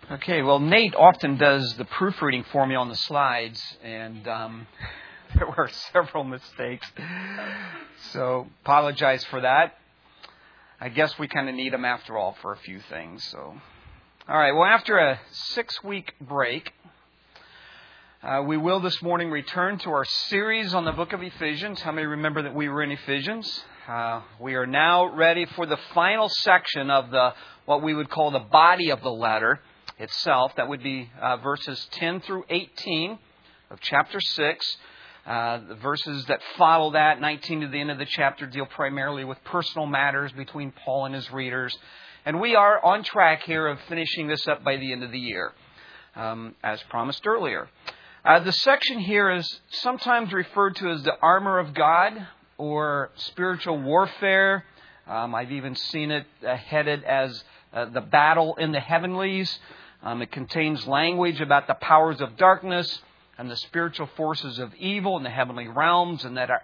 Okay, well, Nate often does the proofreading for me on the slides, and there were several mistakes. So, apologize for that. I guess we kind of need them after all for a few things. So, all right, well, after a 6-week break, we will this morning return to our series on the book of Ephesians. How many remember that we were in Ephesians? We are now ready for the final section of what we would call the body of the letter itself. That would be verses 10 through 18 of chapter 6. The verses that follow that, 19 to the end of the chapter, deal primarily with personal matters between Paul and his readers. And we are on track here of finishing this up by the end of the year, as promised earlier. The section here is sometimes referred to as the armor of God or spiritual warfare. I've even seen it headed as the battle in the heavenlies. It contains language about the powers of darkness and the spiritual forces of evil in the heavenly realms, and that our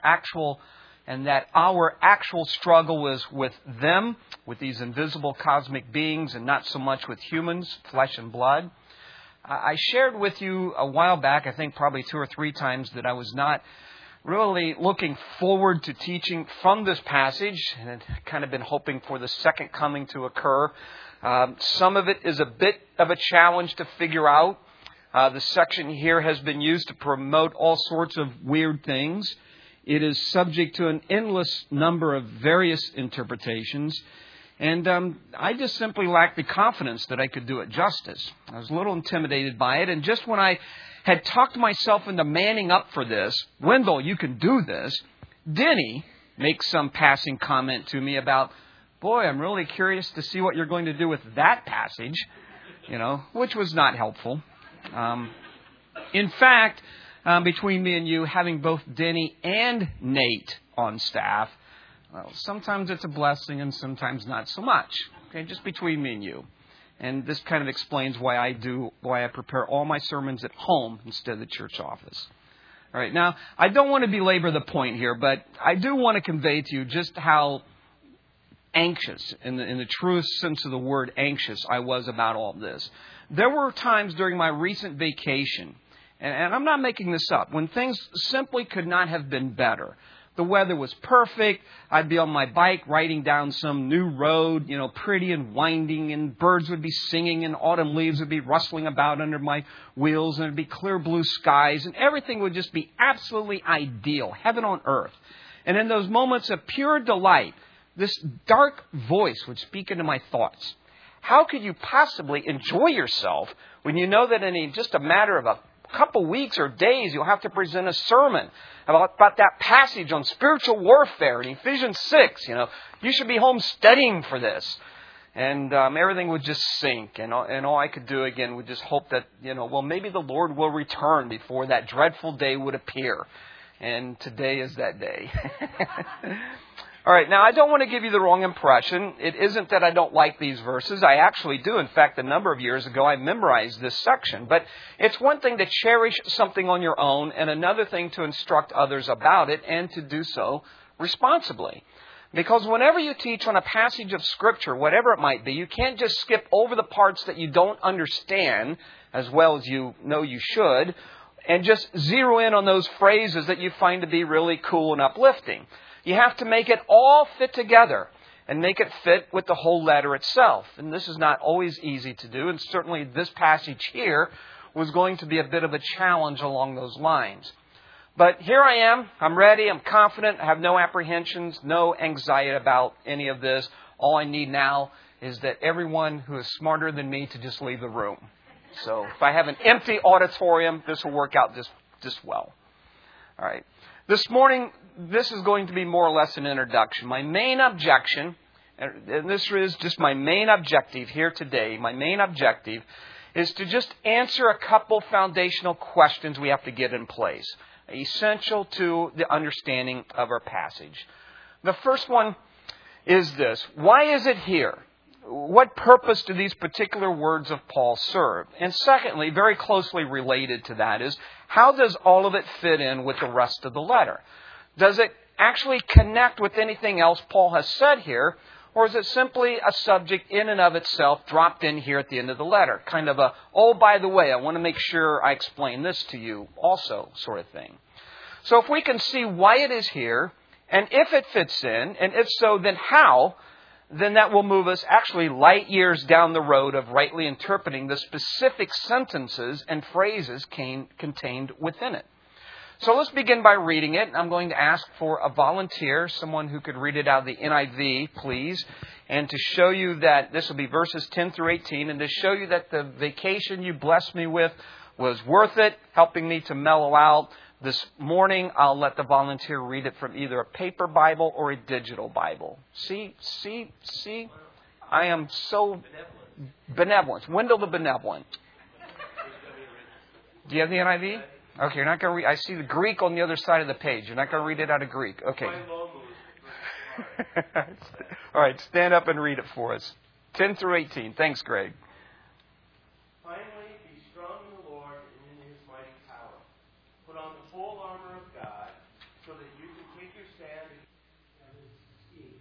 actual struggle is with them, with these invisible cosmic beings, and not so much with humans, flesh and blood. I shared with you a while back, I think probably 2 or 3 times, that I was not really looking forward to teaching from this passage, and had kind of been hoping for the second coming to occur. Some of it is a bit of a challenge to figure out. The section here has been used to promote all sorts of weird things. It is subject to an endless number of various interpretations. And I just simply lacked the confidence that I could do it justice. I was a little intimidated by it. And just when I had talked myself into manning up for this, Wendell, you can do this, Denny makes some passing comment to me about, boy, I'm really curious to see what you're going to do with that passage, which was not helpful. In fact, between me and you, having both Denny and Nate on staff, well, sometimes it's a blessing and sometimes not so much. Okay, just between me and you. And this kind of explains why I prepare all my sermons at home instead of the church office. All right, now, I don't want to belabor the point here, but I do want to convey to you just how anxious, in the truest sense of the word anxious, I was about all this. There were times during my recent vacation, and I'm not making this up, when things simply could not have been better. The weather was perfect. I'd be on my bike riding down some new road, pretty and winding, and birds would be singing, and autumn leaves would be rustling about under my wheels, and it'd be clear blue skies, and everything would just be absolutely ideal, heaven on earth. And in those moments of pure delight, this dark voice would speak into my thoughts. How could you possibly enjoy yourself when you know that in just a matter of a couple weeks or days you'll have to present a sermon about that passage on spiritual warfare in Ephesians 6? You should be home studying for this. And everything would just sink. And all I could do again would just hope that, maybe the Lord will return before that dreadful day would appear. And today is that day. All right, now I don't want to give you the wrong impression. It isn't that I don't like these verses. I actually do. In fact, a number of years ago, I memorized this section. But it's one thing to cherish something on your own, and another thing to instruct others about it, and to do so responsibly. Because whenever you teach on a passage of Scripture, whatever it might be, you can't just skip over the parts that you don't understand as well as you know you should, and just zero in on those phrases that you find to be really cool and uplifting. You have to make it all fit together and make it fit with the whole letter itself. And this is not always easy to do. And certainly this passage here was going to be a bit of a challenge along those lines. But here I am. I'm ready. I'm confident. I have no apprehensions, no anxiety about any of this. All I need now is that everyone who is smarter than me to just leave the room. So if I have an empty auditorium, this will work out just well. All right. This morning, this is going to be more or less an introduction. My main objection, and this is just my main objective here today, my main objective is to just answer a couple foundational questions we have to get in place, essential to the understanding of our passage. The first one is this: why is it here? What purpose do these particular words of Paul serve? And secondly, very closely related to that is, how does all of it fit in with the rest of the letter? Does it actually connect with anything else Paul has said here? Or is it simply a subject in and of itself dropped in here at the end of the letter? Kind of a, oh, by the way, I want to make sure I explain this to you also sort of thing. So if we can see why it is here, and if it fits in, and if so, then how, then that will move us actually light years down the road of rightly interpreting the specific sentences and phrases contained within it. So let's begin by reading it. I'm going to ask for a volunteer, someone who could read it out of the NIV, please. And to show you that this will be verses 10 through 18, and to show you that the vacation you blessed me with was worth it, helping me to mellow out. This morning, I'll let the volunteer read it from either a paper Bible or a digital Bible. See? I am so benevolent. Wendell the Benevolent. Do you have the NIV? Okay, you're not going to read. I see the Greek on the other side of the page. You're not going to read it out of Greek. Okay. All right, stand up and read it for us. 10 through 18. Thanks, Greg. Finally, be strong in the Lord and in His mighty power. Put on the full armor of God so that you can take your stand against His schemes.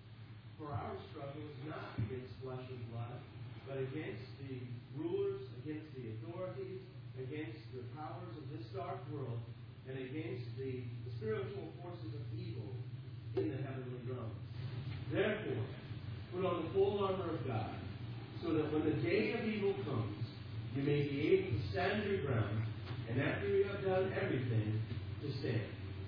For our struggle is not against flesh and blood, but against the rulers, against the authorities, against the powers of this dark world, and against the spiritual forces of evil in the heavenly realms. Therefore, put on the full armor of God, so that when the day of evil comes, you may be able to stand your ground, and after you have done everything, to stand.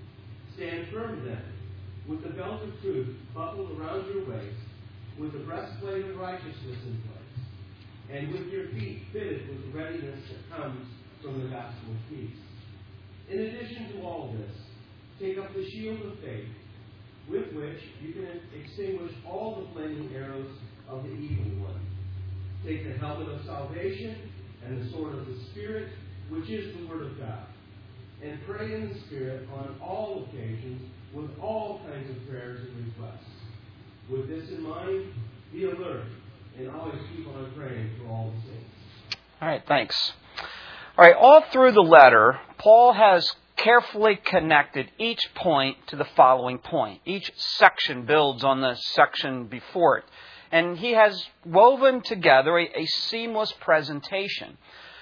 Stand firm then, with the belt of truth buckled around your waist, with the breastplate of righteousness in place, and with your feet fitted with the readiness that comes from the gospel of peace. In addition to all this, take up the shield of faith, with which you can extinguish all the flaming arrows of the evil one. Take the helmet of salvation and the sword of the Spirit, which is the Word of God. And pray in the Spirit on all occasions with all kinds of prayers and requests. With this in mind, be alert and always keep on praying for all the saints. All right, thanks. All right, all through the letter, Paul has carefully connected each point to the following point. Each section builds on the section before it. And he has woven together a seamless presentation.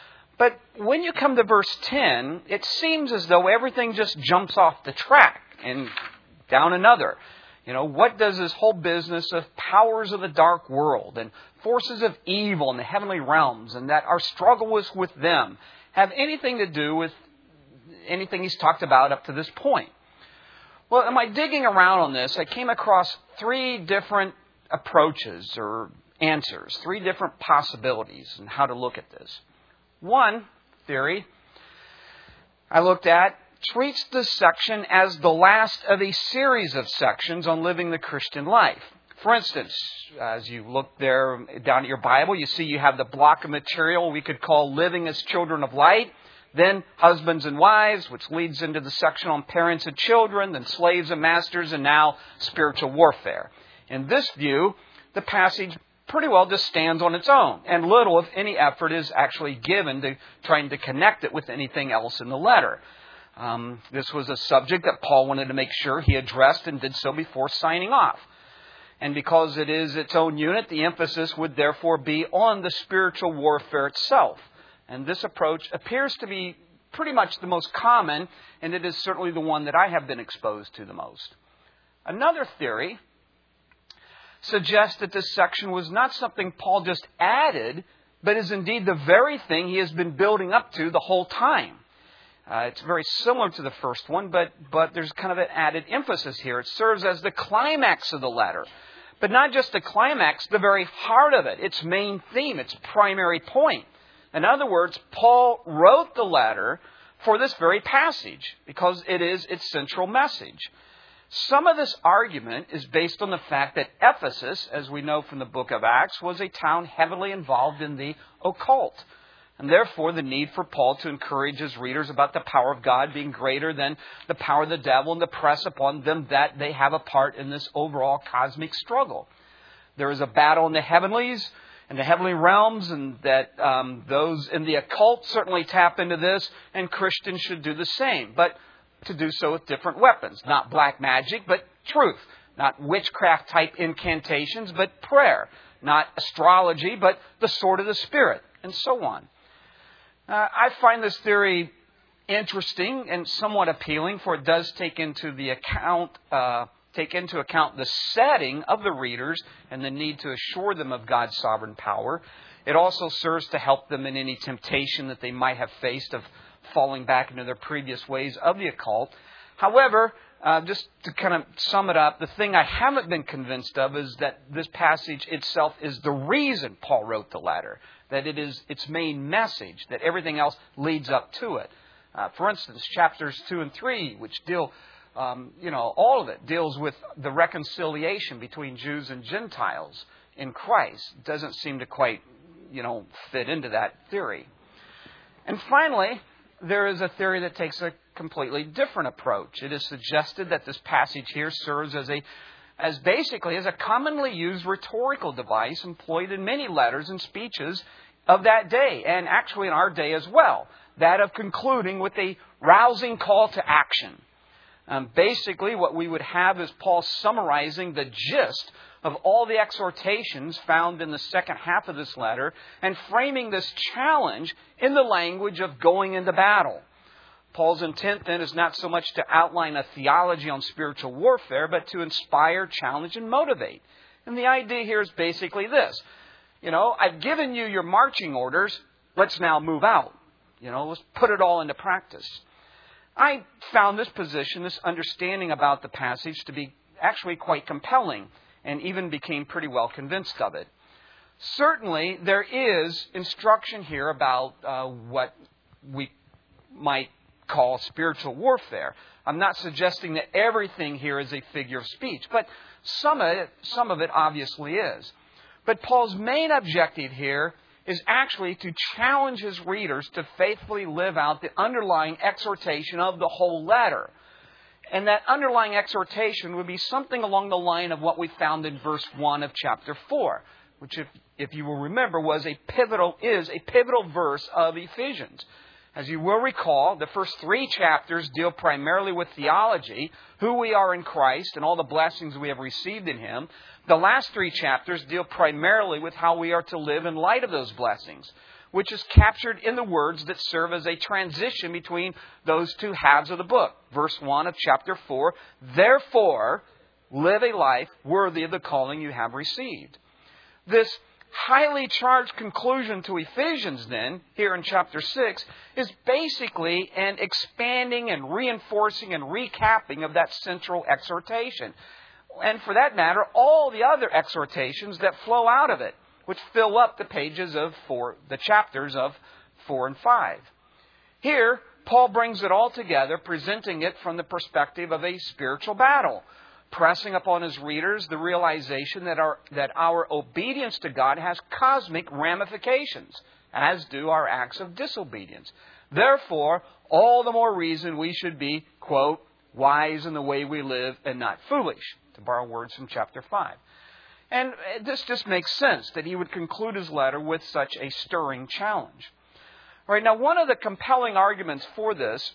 But when you come to verse 10, it seems as though everything just jumps off the track and down another. You know, what does this whole business of powers of the dark world and forces of evil in the heavenly realms and that our struggle is with them have anything to do with anything he's talked about up to this point? Well, in my digging around on this, I came across three different approaches or answers, three different possibilities on how to look at this. One theory I looked at treats this section as the last of a series of sections on living the Christian life. For instance, as you look there down at your Bible, you see you have the block of material we could call living as children of light. Then husbands and wives, which leads into the section on parents and children, then slaves and masters, and now spiritual warfare. In this view, the passage pretty well just stands on its own, and little, if any, effort is actually given to trying to connect it with anything else in the letter. This was a subject that Paul wanted to make sure he addressed and did so before signing off. And because it is its own unit, the emphasis would therefore be on the spiritual warfare itself. And this approach appears to be pretty much the most common, and it is certainly the one that I have been exposed to the most. Another theory suggests that this section was not something Paul just added, but is indeed the very thing he has been building up to the whole time. It's very similar to the first one, but there's kind of an added emphasis here. It serves as the climax of the letter. But not just the climax, the very heart of it, its main theme, its primary point. In other words, Paul wrote the letter for this very passage because it is its central message. Some of this argument is based on the fact that Ephesus, as we know from the book of Acts, was a town heavily involved in the occult. And therefore, the need for Paul to encourage his readers about the power of God being greater than the power of the devil and to press upon them that they have a part in this overall cosmic struggle. There is a battle in the heavenlies and the heavenly realms, and that those in the occult certainly tap into this, and Christians should do the same, but to do so with different weapons. Not black magic, but truth. Not witchcraft type incantations, but prayer. Not astrology, but the sword of the Spirit, and so on. I find this theory interesting and somewhat appealing, for it does take into account the setting of the readers and the need to assure them of God's sovereign power. It also serves to help them in any temptation that they might have faced of falling back into their previous ways of the occult. However, just to kind of sum it up, the thing I haven't been convinced of is that this passage itself is the reason Paul wrote the letter, that it is its main message, that everything else leads up to it. For instance, chapters 2 and 3, which deal, all of it deals with the reconciliation between Jews and Gentiles in Christ. It doesn't seem to quite, fit into that theory. And finally, there is a theory that takes a completely different approach. It is suggested that this passage here serves as basically a commonly used rhetorical device employed in many letters and speeches of that day, and actually in our day as well. That of concluding with a rousing call to action. Basically, what we would have is Paul summarizing the gist of all the exhortations found in the second half of this letter and framing this challenge in the language of going into battle. Paul's intent then is not so much to outline a theology on spiritual warfare, but to inspire, challenge, and motivate. And the idea here is basically this. I've given you your marching orders. Let's now move out. Let's put it all into practice. I found this position, this understanding about the passage to be actually quite compelling, and even became pretty well convinced of it. Certainly, there is instruction here about what we might call spiritual warfare. I'm not suggesting that everything here is a figure of speech, but some of it obviously is. But Paul's main objective here is actually to challenge his readers to faithfully live out the underlying exhortation of the whole letter. And that underlying exhortation would be something along the line of what we found in verse 1 of chapter 4, which, if you will remember, is a pivotal verse of Ephesians. As you will recall, the first 3 chapters deal primarily with theology, who we are in Christ, and all the blessings we have received in Him. The last 3 chapters deal primarily with how we are to live in light of those blessings, which is captured in the words that serve as a transition between those two halves of the book. Verse 1 of chapter 4, therefore, live a life worthy of the calling you have received. This highly charged conclusion to Ephesians then, here in chapter 6, is basically an expanding and reinforcing and recapping of that central exhortation. And for that matter, all the other exhortations that flow out of it, which fill up the pages of the chapters of 4 and 5. Here, Paul brings it all together, presenting it from the perspective of a spiritual battle, pressing upon his readers the realization that our obedience to God has cosmic ramifications, as do our acts of disobedience. Therefore, all the more reason we should be, quote, wise in the way we live and not foolish, to borrow words from chapter 5. And this just makes sense that he would conclude his letter with such a stirring challenge. All right, now, one of the compelling arguments for this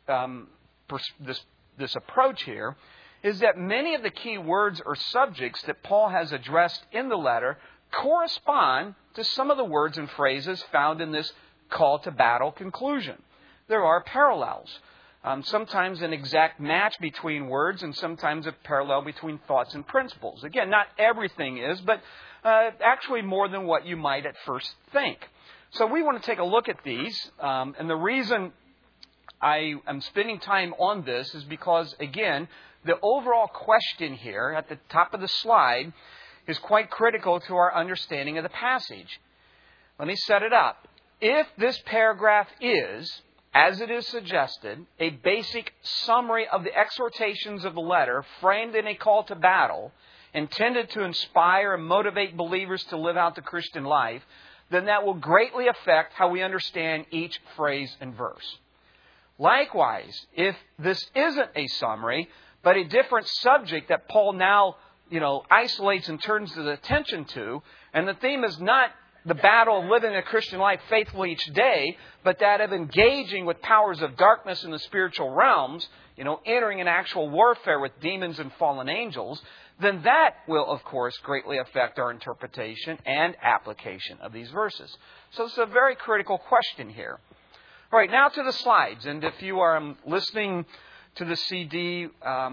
approach here is that many of the key words or subjects that Paul has addressed in the letter correspond to some of the words and phrases found in this call to battle conclusion. There are parallels. Sometimes an exact match between words and sometimes a parallel between thoughts and principles. Again, not everything is, but actually more than what you might at first think. So we want to take a look at these. And the reason I am spending time on this is because, again, the overall question here at the top of the slide is quite critical to our understanding of the passage. Let me set it up. If this paragraph is, as it is suggested, a basic summary of the exhortations of the letter framed in a call to battle, intended to inspire and motivate believers to live out the Christian life, then that will greatly affect how we understand each phrase and verse. Likewise, if this isn't a summary, but a different subject that Paul now, isolates and turns his attention to, and the theme is not the battle of living a Christian life faithfully each day, but that of engaging with powers of darkness in the spiritual realms, entering an actual warfare with demons and fallen angels, then that will, of course, greatly affect our interpretation and application of these verses. So it's a very critical question here. All right, now to the slides. And if you are listening to the CD,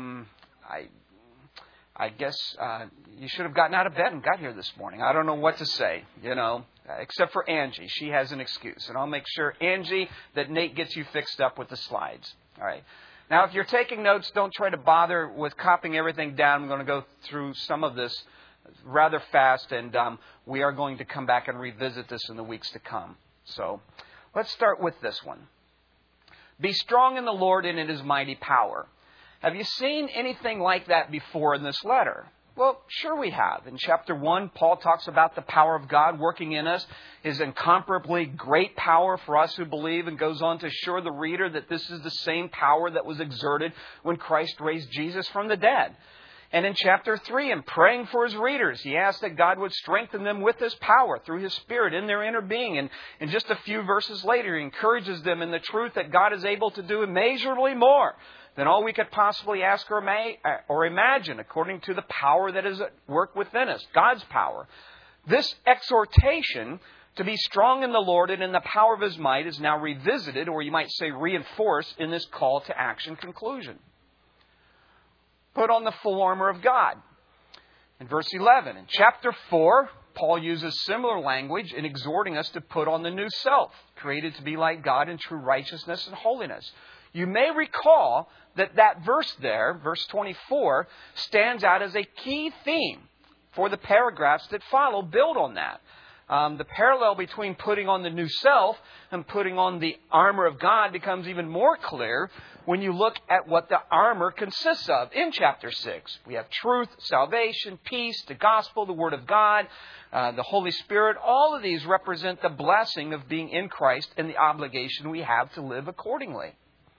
I guess you should have gotten out of bed and got here this morning. I don't know what to say, except for Angie. She has an excuse. And I'll make sure, Angie, that Nate gets you fixed up with the slides. All right. Now, if you're taking notes, don't try to bother with copying everything down. I'm going to go through some of this rather fast, and we are going to come back and revisit this in the weeks to come. So let's start with this one. Be strong in the Lord and in His mighty power. Have you seen anything like that before in this letter? Well, sure we have. In chapter 1, Paul talks about the power of God working in us, His incomparably great power for us who believe, and goes on to assure the reader that this is the same power that was exerted when Christ raised Jesus from the dead. And in chapter 3, in praying for his readers, he asks that God would strengthen them with His power through His Spirit in their inner being. And just a few verses later, he encourages them in the truth that God is able to do immeasurably more than all we could possibly ask or imagine, according to the power that is at work within us, God's power. This exhortation to be strong in the Lord and in the power of His might is now revisited, or you might say reinforced, in this call to action conclusion. Put on the full armor of God. In verse 11, in chapter 4, Paul uses similar language in exhorting us to put on the new self, created to be like God in true righteousness and holiness. You may recall that verse there, verse 24, stands out as a key theme for the paragraphs that follow, build on that. The parallel between putting on the new self and putting on the armor of God becomes even more clear when you look at what the armor consists of in chapter 6. We have truth, salvation, peace, the gospel, the Word of God, the Holy Spirit. All of these represent the blessing of being in Christ and the obligation we have to live accordingly.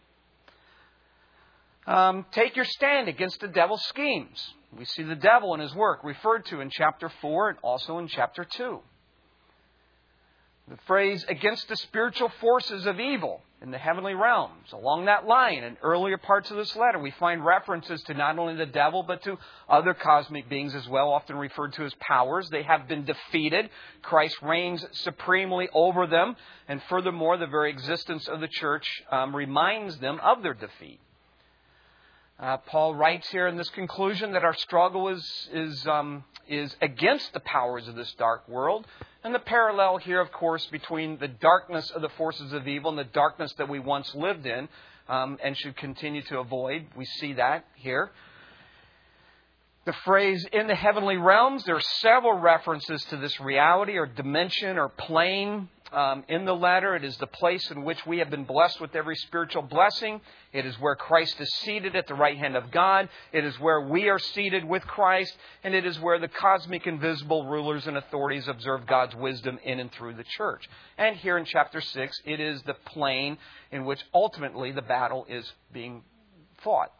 Take your stand against the devil's schemes. We see the devil and his work referred to in chapter 4 and also in chapter 2. The phrase, against the spiritual forces of evil in the heavenly realms. Along that line, in earlier parts of this letter, we find references to not only the devil, but to other cosmic beings as well, often referred to as powers. They have been defeated. Christ reigns supremely over them. And furthermore, the very existence of the church reminds them of their defeat. Paul writes here in this conclusion that our struggle is against the powers of this dark world. And the parallel here, of course, between the darkness of the forces of evil and the darkness that we once lived in and should continue to avoid. We see that here. The phrase, in the heavenly realms, there are several references to this reality or dimension or plane in the letter. It is the place in which we have been blessed with every spiritual blessing. It is where Christ is seated at the right hand of God. It is where we are seated with Christ. And it is where the cosmic invisible rulers and authorities observe God's wisdom in and through the church. And here in chapter 6, it is the plane in which ultimately the battle is being fought.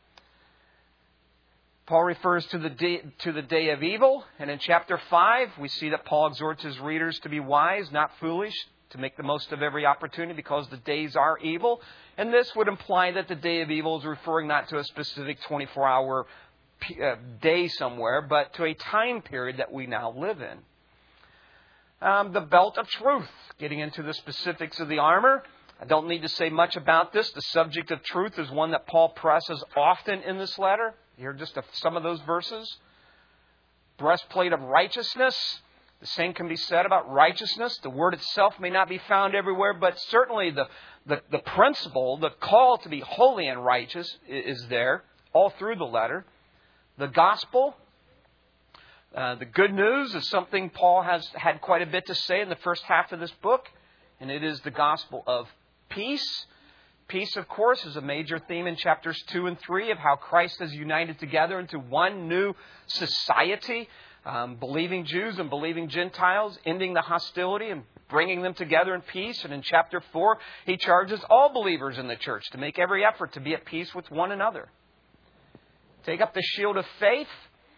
Paul refers to the day of evil. And in chapter 5, we see that Paul exhorts his readers to be wise, not foolish, to make the most of every opportunity because the days are evil. And this would imply that the day of evil is referring not to a specific 24-hour day somewhere, but to a time period that we now live in. The belt of truth, getting into the specifics of the armor. I don't need to say much about this. The subject of truth is one that Paul presses often in this letter. Here are just some of those verses. Breastplate of righteousness. The same can be said about righteousness. The word itself may not be found everywhere, but certainly the principle, the call to be holy and righteous is there all through the letter. The gospel, the good news is something Paul has had quite a bit to say in the first half of this book, and it is the gospel of peace. Peace, of course, is a major theme in chapters 2 and 3 of how Christ has united together into one new society, believing Jews and believing Gentiles, ending the hostility and bringing them together in peace. And in chapter 4, he charges all believers in the church to make every effort to be at peace with one another. Take up the shield of faith.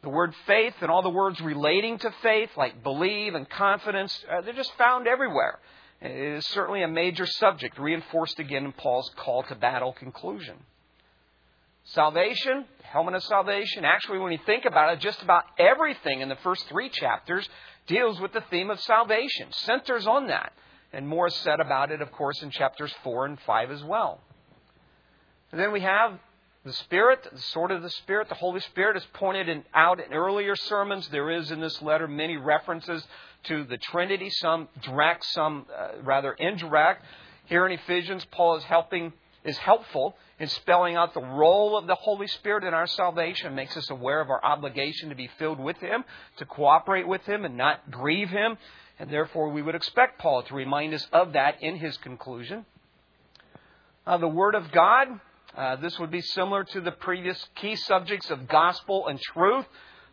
The word faith and all the words relating to faith, like believe and confidence, they're just found everywhere. It is certainly a major subject, reinforced again in Paul's call to battle conclusion. Salvation, helmet of salvation. Actually, when you think about it, just about everything in the first 3 chapters deals with the theme of salvation, centers on that. And more is said about it, of course, in chapters 4 and 5 as well. And then we have the Spirit, the sword of the Spirit. The Holy Spirit is pointed out in earlier sermons. There is in this letter many references to the Trinity, some direct, some rather indirect. Here in Ephesians, Paul is helpful in spelling out the role of the Holy Spirit in our salvation. It makes us aware of our obligation to be filled with Him, to cooperate with Him and not grieve Him. And therefore, we would expect Paul to remind us of that in his conclusion. The Word of God. This would be similar to the previous key subjects of gospel and truth.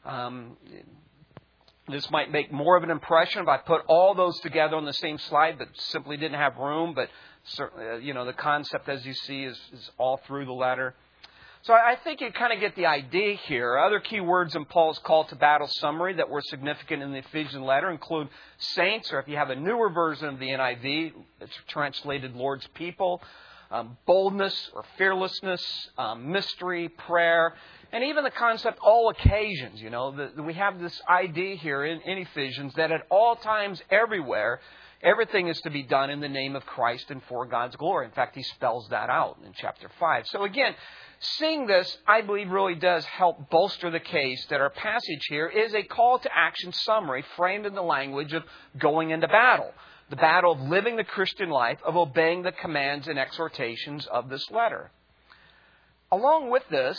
This might make more of an impression if I put all those together on the same slide, but simply didn't have room. But certainly, the concept, as you see, is all through the letter. So I think you kind of get the idea here. Other key words in Paul's call to battle summary that were significant in the Ephesian letter include saints, or if you have a newer version of the NIV, it's translated Lord's people. Boldness or fearlessness, mystery, prayer, and even the concept all occasions. We have this idea here in Ephesians that at all times, everywhere, everything is to be done in the name of Christ and for God's glory. In fact, he spells that out in chapter 5. So again, seeing this, I believe, really does help bolster the case that our passage here is a call to action summary framed in the language of going into battle. The battle of living the Christian life, of obeying the commands and exhortations of this letter. Along with this,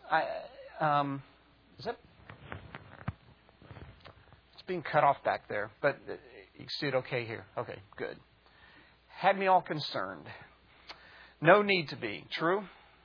it's being cut off back there, but you can see it okay here. Okay, good. Had me all concerned. No need to be. True?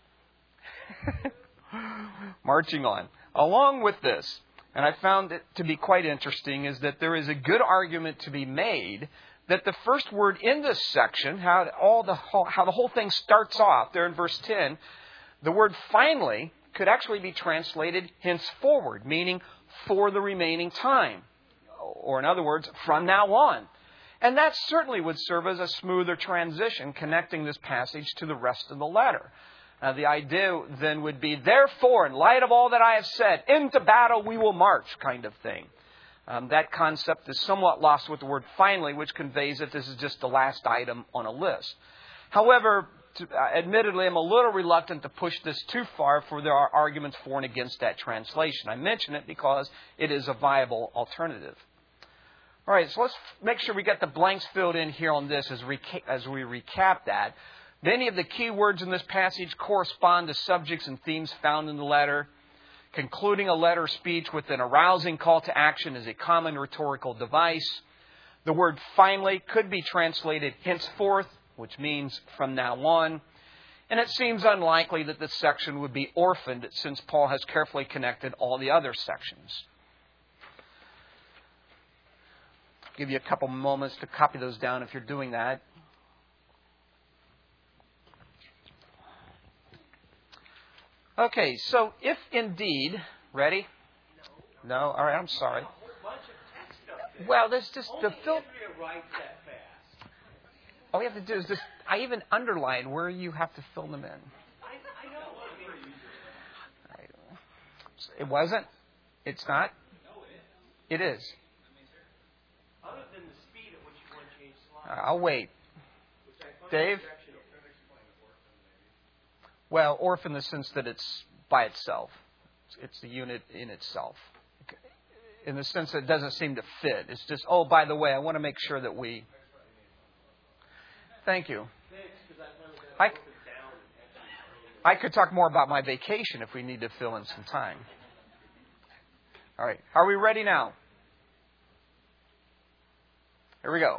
Marching on. Along with this, and I found it to be quite interesting, is that there is a good argument to be made that the first word in this section, how the whole thing starts off there in verse 10, the word finally could actually be translated henceforward, meaning for the remaining time. Or in other words, from now on. And that certainly would serve as a smoother transition connecting this passage to the rest of the letter. The idea then would be, therefore, in light of all that I have said, into battle we will march, kind of thing. That concept is somewhat lost with the word finally, which conveys that this is just the last item on a list. However, admittedly, I'm a little reluctant to push this too far, for there are arguments for and against that translation. I mention it because it is a viable alternative. All right, so let's make sure we get the blanks filled in here on this as we recap that. Many of the key words in this passage correspond to subjects and themes found in the letter. Concluding a letter speech with an arousing call to action is a common rhetorical device. The word finally could be translated henceforth, which means from now on. And it seems unlikely that this section would be orphaned, since Paul has carefully connected all the other sections. I'll give you a couple moments to copy those down if you're doing that. Okay, so if indeed, ready? No? All right, I'm sorry. Well, there's just the all we have to do is just, I even underline where you have to fill them in. I know. It wasn't? It's not? It is. Other than the speed at which you want to change slides. I'll wait. Dave? Well, orphan in the sense that it's by itself. It's the unit in itself. In the sense that it doesn't seem to fit. It's just, oh, by the way, I want to make sure that we... Thank you. I could talk more about my vacation if we need to fill in some time. All right. Are we ready now? Here we go.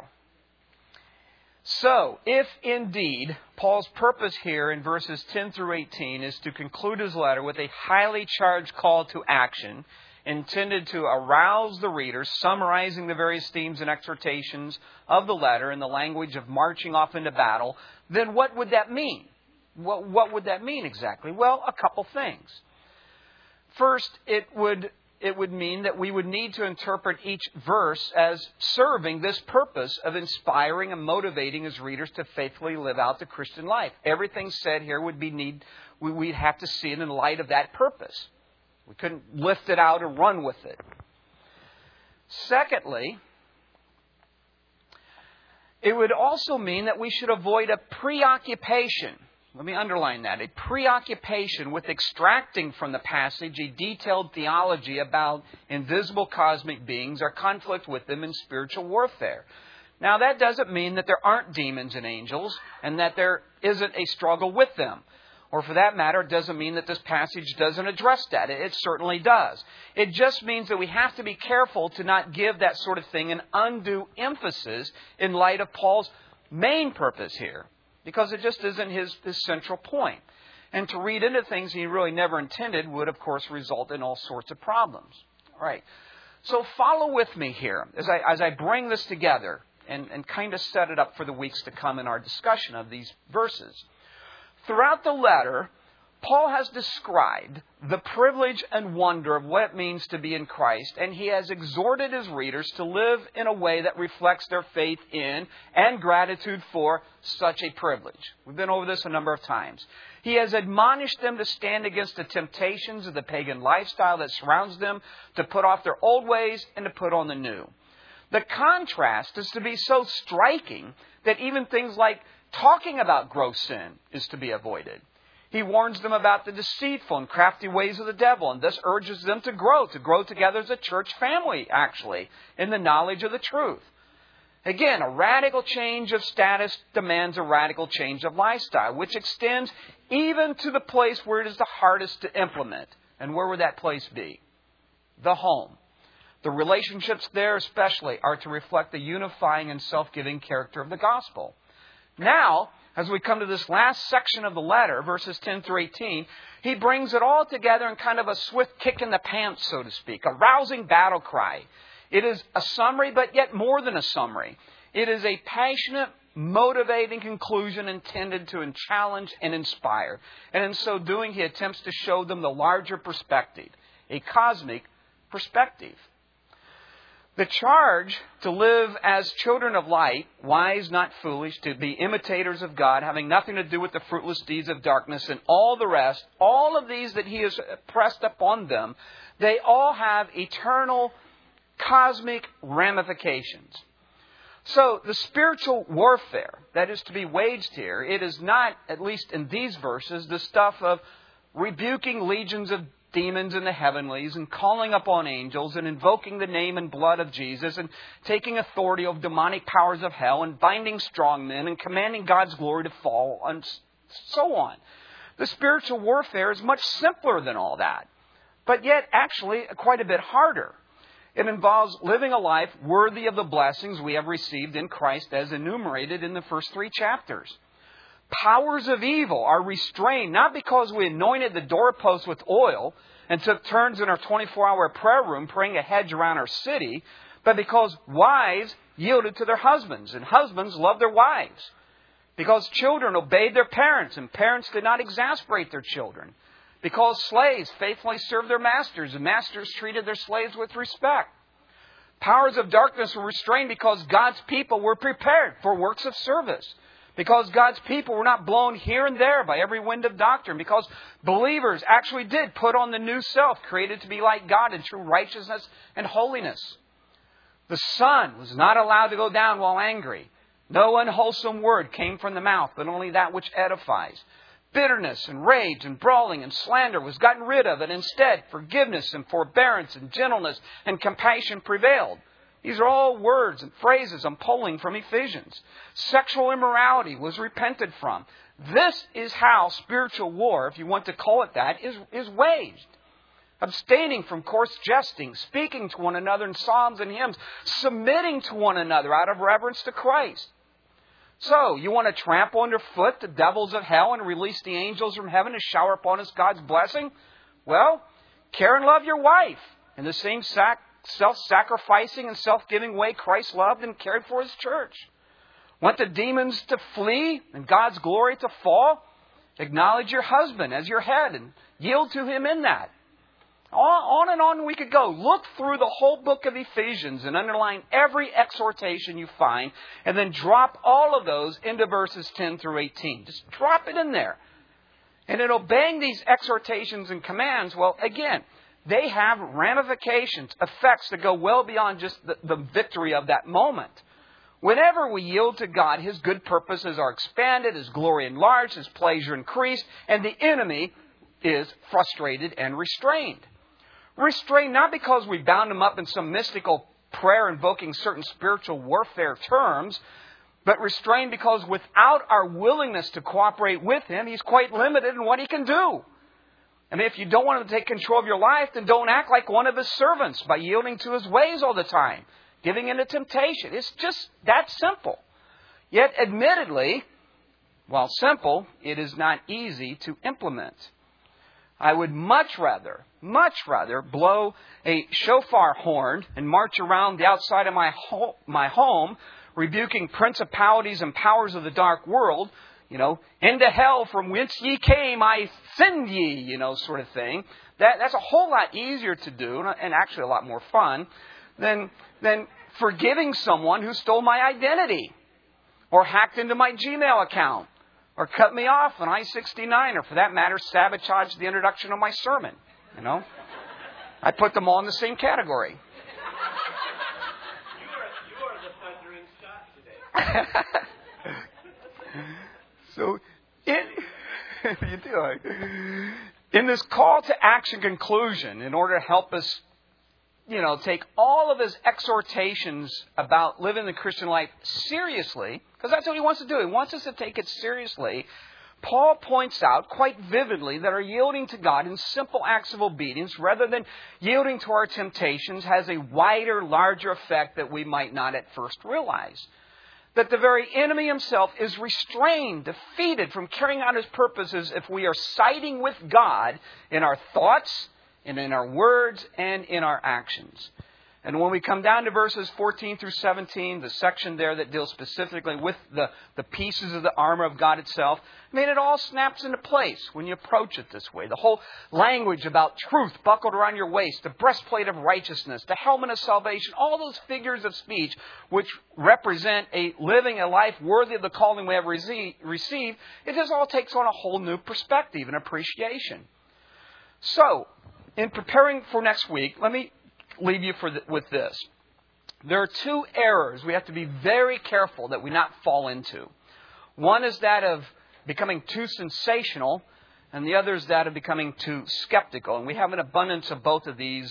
So, if indeed Paul's purpose here in verses 10 through 18 is to conclude his letter with a highly charged call to action intended to arouse the reader, summarizing the various themes and exhortations of the letter in the language of marching off into battle, then what would that mean? What would that mean exactly? Well, a couple things. First, it would it would mean that we would need to interpret each verse as serving this purpose of inspiring and motivating his readers to faithfully live out the Christian life. Everything said here we'd have to see it in light of that purpose. We couldn't lift it out and run with it. Secondly, it would also mean that we should avoid a preoccupation. Let me underline that. A preoccupation with extracting from the passage a detailed theology about invisible cosmic beings or conflict with them in spiritual warfare. Now, that doesn't mean that there aren't demons and angels and that there isn't a struggle with them. Or for that matter, it doesn't mean that this passage doesn't address that. It certainly does. It just means that we have to be careful to not give that sort of thing an undue emphasis in light of Paul's main purpose here. Because it just isn't his central point. And to read into things he really never intended would, of course, result in all sorts of problems. All right. So follow with me here as I bring this together and kind of set it up for the weeks to come in our discussion of these verses. Throughout the letter, Paul has described the privilege and wonder of what it means to be in Christ, and he has exhorted his readers to live in a way that reflects their faith in and gratitude for such a privilege. We've been over this a number of times. He has admonished them to stand against the temptations of the pagan lifestyle that surrounds them, to put off their old ways and to put on the new. The contrast is to be so striking that even things like talking about gross sin is to be avoided. He warns them about the deceitful and crafty ways of the devil, and thus urges them to grow together as a church family, actually, in the knowledge of the truth. Again, a radical change of status demands a radical change of lifestyle, which extends even to the place where it is the hardest to implement. And where would that place be? The home. The relationships there especially are to reflect the unifying and self-giving character of the gospel. Now, as we come to this last section of the letter, verses 10 through 18, he brings it all together in kind of a swift kick in the pants, so to speak, a rousing battle cry. It is a summary, but yet more than a summary. It is a passionate, motivating conclusion intended to challenge and inspire. And in so doing, he attempts to show them the larger perspective, a cosmic perspective. The charge to live as children of light, wise, not foolish, to be imitators of God, having nothing to do with the fruitless deeds of darkness and all the rest, all of these that he has pressed upon them, they all have eternal cosmic ramifications. So the spiritual warfare that is to be waged here, it is not, at least in these verses, the stuff of rebuking legions of demons in the heavenlies and calling upon angels and invoking the name and blood of Jesus and taking authority over demonic powers of hell and binding strong men and commanding God's glory to fall and so on. The spiritual warfare is much simpler than all that, but yet actually quite a bit harder. It involves living a life worthy of the blessings we have received in Christ as enumerated in the first 3 chapters. Powers of evil are restrained not because we anointed the doorposts with oil and took turns in our 24-hour prayer room praying a hedge around our city, but because wives yielded to their husbands and husbands loved their wives. Because children obeyed their parents and parents did not exasperate their children. Because slaves faithfully served their masters and masters treated their slaves with respect. Powers of darkness were restrained because God's people were prepared for works of service. Because God's people were not blown here and there by every wind of doctrine. Because believers actually did put on the new self, created to be like God in true righteousness and holiness. The sun was not allowed to go down while angry. No unwholesome word came from the mouth, but only that which edifies. Bitterness and rage and brawling and slander was gotten rid of, and instead forgiveness and forbearance and gentleness and compassion prevailed. These are all words and phrases I'm pulling from Ephesians. Sexual immorality was repented from. This is how spiritual war, if you want to call it that, is waged. Abstaining from coarse jesting, speaking to one another in psalms and hymns, submitting to one another out of reverence to Christ. So, you want to trample underfoot the devils of hell and release the angels from heaven to shower upon us God's blessing? Well, care and love your wife in the same self-sacrificing and self-giving way Christ loved and cared for His church. Want the demons to flee and God's glory to fall? Acknowledge your husband as your head and yield to him in that. On and on we could go. Look through the whole book of Ephesians and underline every exhortation you find, and then drop all of those into verses 10 through 18. Just drop it in there. And in obeying these exhortations and commands, well, again, they have ramifications, effects that go well beyond just the victory of that moment. Whenever we yield to God, His good purposes are expanded, His glory enlarged, His pleasure increased, and the enemy is frustrated and restrained. Restrained not because we bound him up in some mystical prayer invoking certain spiritual warfare terms, but restrained because without our willingness to cooperate with Him, He's quite limited in what He can do. And if you don't want Him to take control of your life, then don't act like one of His servants by yielding to His ways all the time, giving in to temptation. It's just that simple. Yet, admittedly, while simple, it is not easy to implement. I would much rather blow a shofar horn and march around the outside of my home, rebuking principalities and powers of the dark world, into hell from whence ye came, I send ye, sort of thing. That's a whole lot easier to do, and actually a lot more fun, than forgiving someone who stole my identity, or hacked into my Gmail account, or cut me off on I-69, or for that matter, sabotaged the introduction of my sermon. I put them all in the same category. You are the thundering shot today. So, in this call to action conclusion, in order to help us, take all of His exhortations about living the Christian life seriously, because that's what He wants to do. He wants us to take it seriously. Paul points out quite vividly that our yielding to God in simple acts of obedience, rather than yielding to our temptations, has a wider, larger effect that we might not at first realize. That the very enemy himself is restrained, defeated from carrying out his purposes if we are siding with God in our thoughts, and in our words, and in our actions. And when we come down to verses 14 through 17, the section there that deals specifically with the pieces of the armor of God itself, it all snaps into place when you approach it this way. The whole language about truth buckled around your waist, the breastplate of righteousness, the helmet of salvation, all those figures of speech which represent living a life worthy of the calling we have received, it just all takes on a whole new perspective and appreciation. So, in preparing for next week, let me leave you with this. There are two errors we have to be very careful that we not fall into. One is that of becoming too sensational, and the other is that of becoming too skeptical. And we have an abundance of both of these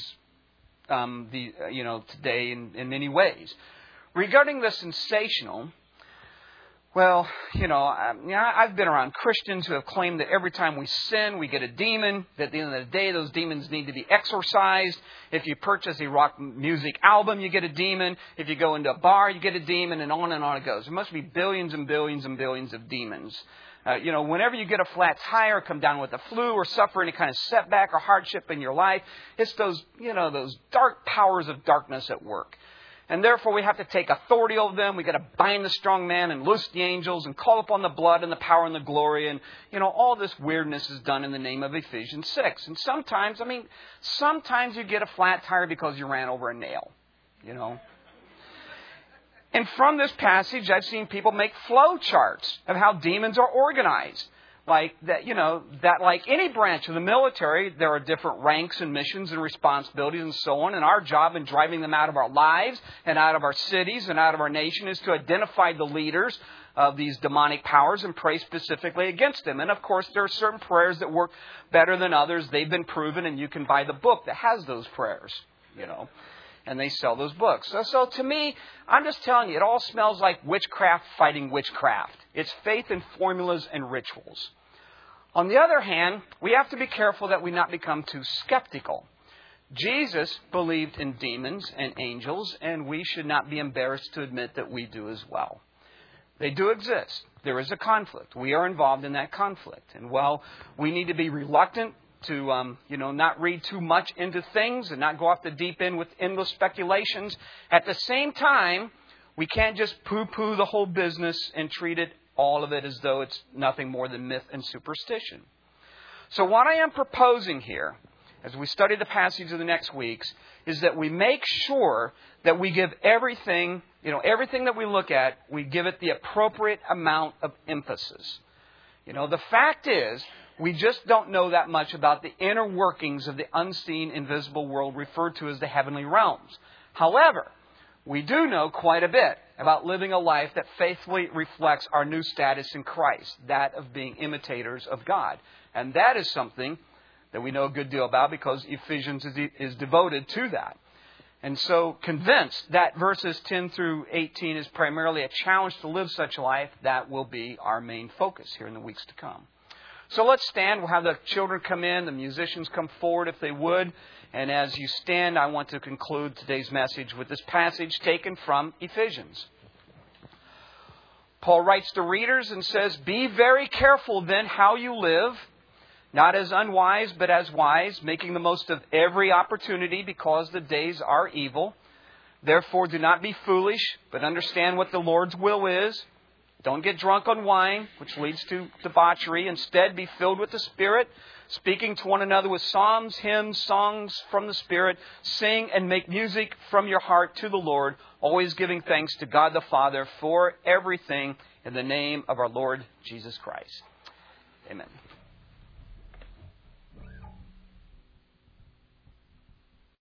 today in many ways. Regarding the sensational, well, I've been around Christians who have claimed that every time we sin, we get a demon, that at the end of the day, those demons need to be exorcised. If you purchase a rock music album, you get a demon. If you go into a bar, you get a demon, and on it goes. There must be billions and billions and billions of demons. Whenever you get a flat tire, come down with the flu, or suffer any kind of setback or hardship in your life, it's those dark powers of darkness at work. And therefore, we have to take authority over them. We've got to bind the strong man and loose the angels and call upon the blood and the power and the glory. And, all this weirdness is done in the name of Ephesians 6. And sometimes you get a flat tire because you ran over a nail, And from this passage, I've seen people make flow charts of how demons are organized. Like that, that like any branch of the military, there are different ranks and missions and responsibilities and so on. And our job in driving them out of our lives and out of our cities and out of our nation is to identify the leaders of these demonic powers and pray specifically against them. And of course, there are certain prayers that work better than others. They've been proven, and you can buy the book that has those prayers, And they sell those books. So to me, I'm just telling you, it all smells like witchcraft fighting witchcraft. It's faith in formulas and rituals. On the other hand, we have to be careful that we not become too skeptical. Jesus believed in demons and angels, and we should not be embarrassed to admit that we do as well. They do exist. There is a conflict. We are involved in that conflict. And while we need to be reluctant to, not read too much into things and not go off the deep end with endless speculations, at the same time, we can't just poo-poo the whole business and treat all of it as though it's nothing more than myth and superstition. So what I am proposing here as we study the passage of the next weeks, is that we make sure that we give everything that we look at, we give it the appropriate amount of emphasis. The fact is, we just don't know that much about the inner workings of the unseen, invisible world referred to as the heavenly realms. However, we do know quite a bit about living a life that faithfully reflects our new status in Christ, that of being imitators of God. And that is something that we know a good deal about because Ephesians is devoted to that. And so, convinced that verses 10 through 18 is primarily a challenge to live such a life, that will be our main focus here in the weeks to come. So let's stand. We'll have the children come in, the musicians come forward if they would. And as you stand, I want to conclude today's message with this passage taken from Ephesians. Paul writes to readers and says, "Be very careful then how you live, not as unwise, but as wise, making the most of every opportunity because the days are evil. Therefore, do not be foolish, but understand what the Lord's will is. Don't get drunk on wine, which leads to debauchery. Instead, be filled with the Spirit, speaking to one another with psalms, hymns, songs from the Spirit. Sing and make music from your heart to the Lord, always giving thanks to God the Father for everything in the name of our Lord Jesus Christ." Amen.